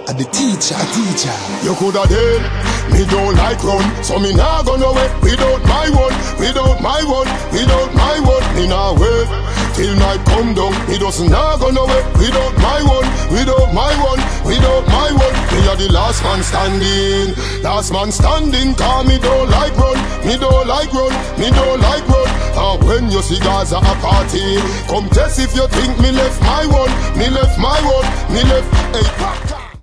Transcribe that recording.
a the teacher. You coulda dead, me don't like run, so me nah go nowhere without my one, without my one, without my one. Me nah wait till night come down. Me just nah go nowhere without my one, without my one, without my one. Me a the last man standing, last man standing. Cause me don't like run, me don't like run, me don't like run. And when you see Gaza a party, come test if you think me left my one, me left my one, me left. Hey,